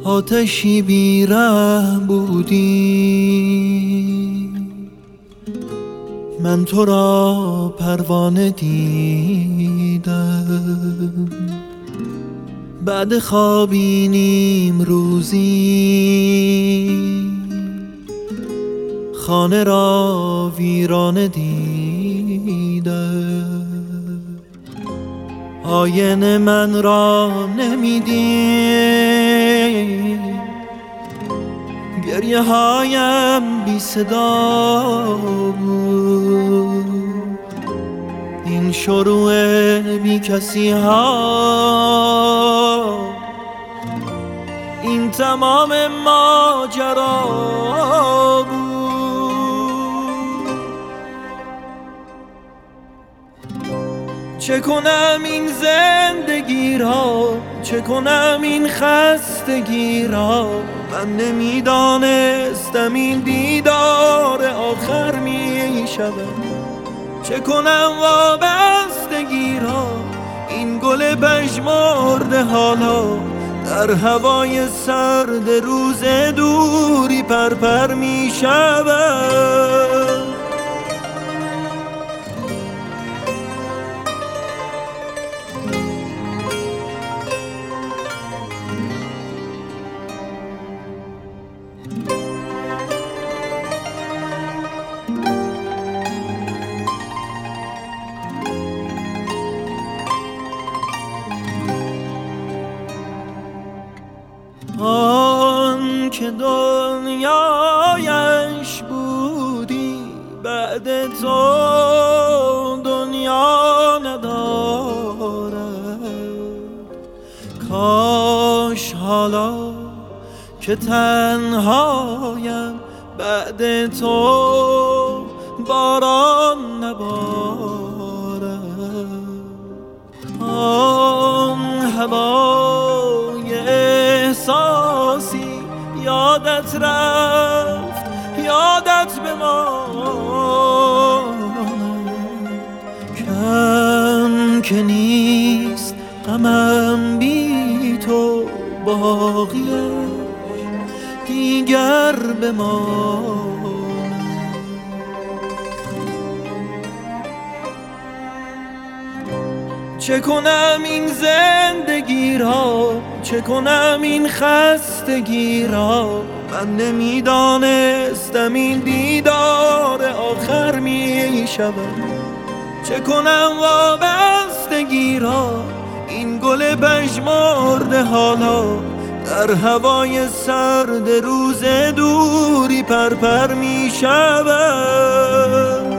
آتشی بی‌ره بودی، من تو را پروانه دیدم. بعد خوابی نیم روزی، خانه را ویرانه دیدم. آینه من را نمیدید، گریه هایم بی صدا بود. این شروع بی کسی ها، این تمام ماجرا بود. چه کنم این زندگی را، چه کنم این خستگی را، من نمیدانستم این دیدار آخر می شود. چه کنم وابستگی را، این گل پژمرده حالا در هوای سرد روز دوری پرپر می شود. آن که دنیایش بودی، بعد تو دنیا ندارد. کاش حالا که تنهایم، بعد تو باران نبارد. آن هوای احساسی یادت رفت، یادت بماند. کم که نیست غمم بی تو، باقیش دیگر بماند. چه کنم این زندگی را، چه کنم این خستگی را، من نمیدانستم این دیدار آخر می شود. چه کنم وابستگی را، این گل پژمرده حالا در هوای سرد روز دوری پرپر می شود.